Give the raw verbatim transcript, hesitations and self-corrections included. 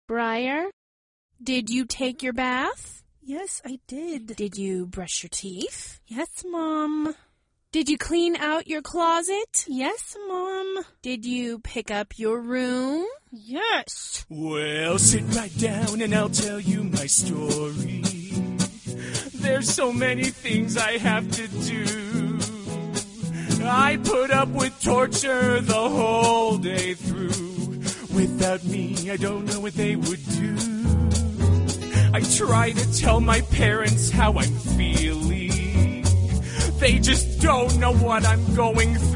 Briar, did you take your bath? Yes, I did. Did you brush your teeth? Yes, Mom. Did you clean out your closet? Yes, Mom. Did you pick up your room? Yes. Well, sit right down and I'll tell you my story. There's so many things I have to do. I put up with torture the whole day through. Without me, I don't know what they would do. I try to tell my parents how I'm feeling. They just don't know what I'm going through.